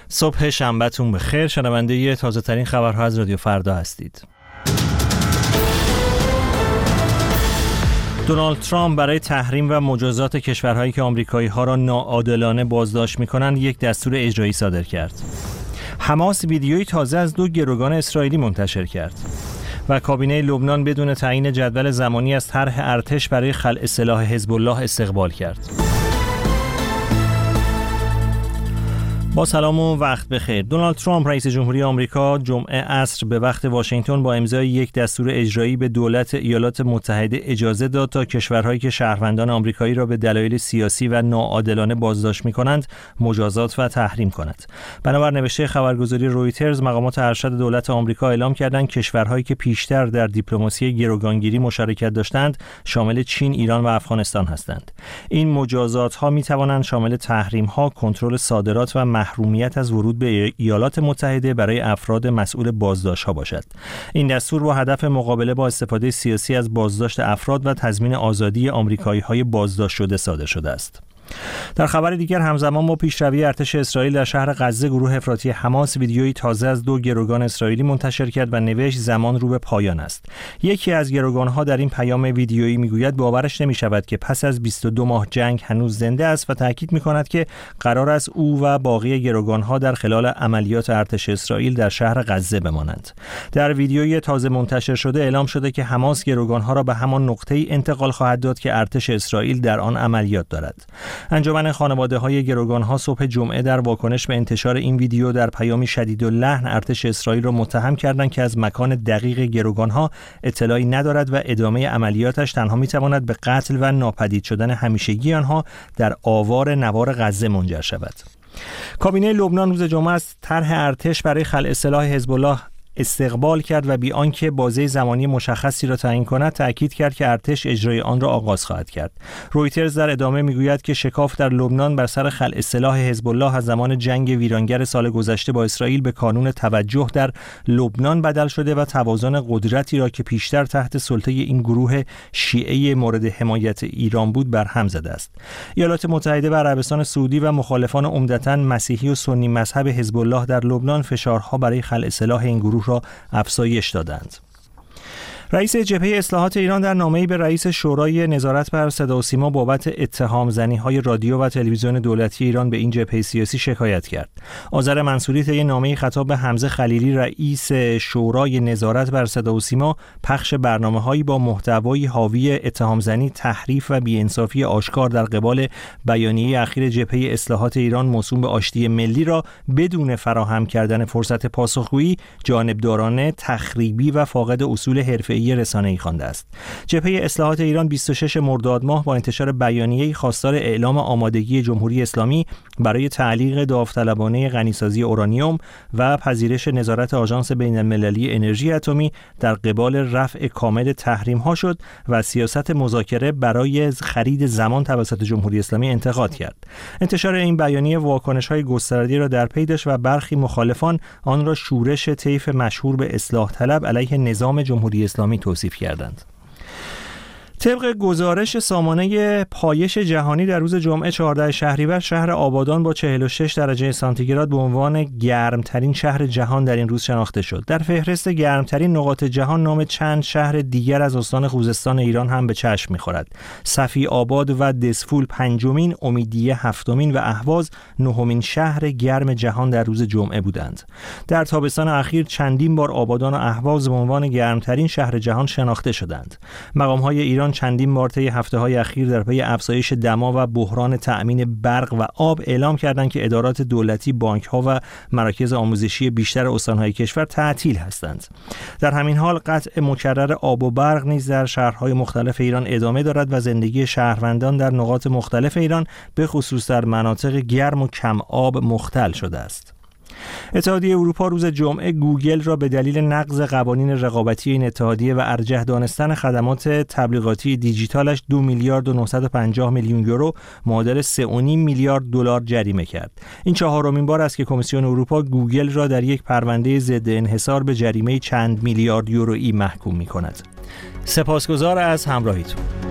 صبح شنبهتون بخیر. شنونده تازه ترین خبرها از رادیو فردا هستید. دونالد ترامپ برای تحریم و مجازات کشورهایی که آمریکایی‌ها را ناعادلانه بازداشت می‌کنند یک دستور اجرایی صادر کرد. حماس ویدیویی تازه از 2 گروگان اسرائیلی منتشر کرد. و کابینه لبنان بدون تعیین جدول زمانی از طرح ارتش برای خلع سلاح حزب الله استقبال کرد. با سلام و وقت بخیر. دونالد ترامپ رئیس جمهوری آمریکا جمعه عصر به وقت واشنگتن با امضای یک دستور اجرایی به دولت ایالات متحده اجازه داد تا کشورهایی که شهروندان آمریکایی را به دلایل سیاسی و ناعادلانه بازداشت می‌کنند مجازات و تحریم کند. بنابر نوشته خبرگزاری رویترز، مقامات ارشد دولت آمریکا اعلام کردند کشورهایی که پیشتر در دیپلماسی گروگانگیری مشارکت داشتند شامل چین، ایران و افغانستان هستند. این مجازات‌ها می‌توانند شامل تحریم‌ها، کنترل صادرات و محرومیت از ورود به ایالات متحده برای افراد مسئول بازداشت‌ها باشد. این دستور با هدف مقابله با استفاده سیاسی از بازداشت افراد و تضمین آزادی آمریکایی‌های بازداشت شده صادر شده است. در خبر دیگر، همزمان با پیشروی ارتش اسرائیل در شهر غزه، گروه افراطی حماس ویدیویی تازه از 2 گروگان اسرائیلی منتشر کرد و نوشت زمان رو به پایان است. یکی از گروگان‌ها در این پیام ویدیویی میگوید باورش نمی‌شود که پس از 22 ماه جنگ هنوز زنده است و تاکید می‌کند که قرار است او و باقی گروگان‌ها در خلال عملیات ارتش اسرائیل در شهر غزه بمانند. در ویدیویی تازه منتشر شده اعلام شده که حماس گروگان‌ها را به همان نقطه‌ای انتقال خواهد داد که ارتش اسرائیل در آن عملیات دارد. انجمن خانواده‌های گروگان‌ها صبح جمعه در واکنش به انتشار این ویدیو در پیامی شدیداللحن ارتش اسرائیل را متهم کردند که از مکان دقیق گروگان‌ها اطلاعی ندارد و ادامه عملیاتش تنها می‌تواند به قتل و ناپدید شدن همیشگی آنها در آوار نوار غزه منجر شود. کابینه لبنان روز جمعه از طرح ارتش برای خلع سلاح حزب الله استقبال کرد و بی آنکه بازه زمانی مشخصی را تعیین کند تأکید کرد که ارتش اجرای آن را آغاز خواهد کرد. رویترز در ادامه میگوید که شکاف در لبنان بر سر خلع سلاح حزب الله از زمان جنگ ویرانگر سال گذشته با اسرائیل به کانون توجه در لبنان بدل شده و توازن قدرتی را که پیشتر تحت سلطه این گروه شیعه مورد حمایت ایران بود بر هم زده است. ایالات متحده و عربستان سعودی و مخالفان عمدتاً مسیحی و سنی مذهب حزب الله در لبنان فشارها برای خلع سلاح این گروه را افزایش دادند. رئیس جبهه اصلاحات ایران در نامه‌ای به رئیس شورای نظارت بر صدا و سیما بابت اتهام زنی‌های رادیو و تلویزیون دولتی ایران به این جبهه سیاسی شکایت کرد. آذر منصوری طی نامه‌ای خطاب به حمزه خلیلی رئیس شورای نظارت بر صدا و سیما پخش برنامه‌هایی با محتوای حاوی اتهام زنی، تحریف و بی‌انصافی آشکار در قبال بیانیه اخیر جبهه اصلاحات ایران موسوم به آشتی ملی را بدون فراهم کردن فرصت پاسخگویی جانبدارانه، تخریبی و فاقد اصول حرفه‌ای رسانه‌ای خوانده است. جبهه اصلاحات ایران 26 مرداد ماه با انتشار بیانیه‌ای خواستار اعلام آمادگی جمهوری اسلامی برای تعلیق داوطلبانه غنیسازی اورانیوم و پذیرش نظارت آژانس بین‌المللی انرژی اتمی در قبال رفع کامل تحریم‌ها شد و سیاست مذاکره برای خرید زمان توسط جمهوری اسلامی انتقاد کرد. انتشار این بیانیه واکنش‌های گسترده را در پی داشت و برخی مخالفان آن را شورش طیف مشهور به اصلاح طلب علیه نظام جمهوری اسلامی توصیف کردند. طبق گزارش سامانه پایش جهانی در روز جمعه 14 شهریور، شهر آبادان با 46 درجه سانتیگراد به عنوان گرمترین شهر جهان در این روز شناخته شد. در فهرست گرمترین نقاط جهان نام چند شهر دیگر از استان خوزستان ایران هم به چشم می‌خورد. صفی آباد و دسفول پنجمین، امیدیه هفتمین و اهواز نهمین شهر گرم جهان در روز جمعه بودند. در تابستان اخیر چندین بار آبادان و اهواز به عنوان گرمترین شهر جهان شناخته شدند. مقام‌های ایران چندین بار طی هفته‌های اخیر در پی افزایش دما و بحران تأمین برق و آب اعلام کردند که ادارات دولتی، بانک‌ها و مراکز آموزشی بیشتر استان‌های کشور تعطیل هستند. در همین حال قطع مکرر آب و برق نیز در شهرهای مختلف ایران ادامه دارد و زندگی شهروندان در نقاط مختلف ایران به خصوص در مناطق گرم و کم آب مختل شده است. اتحادیه اروپا روز جمعه گوگل را به دلیل نقض قوانین رقابتی این اتحادیه و ارجح دانستن خدمات تبلیغاتی دیجیتالش 2 میلیارد و 950 میلیون یورو معادل 3.5 میلیارد دلار جریمه کرد. این چهارمین بار است که کمیسیون اروپا گوگل را در یک پرونده ضد انحصار به جریمه چند میلیارد یورویی محکوم می‌کند. سپاسگزار از همراهیتون.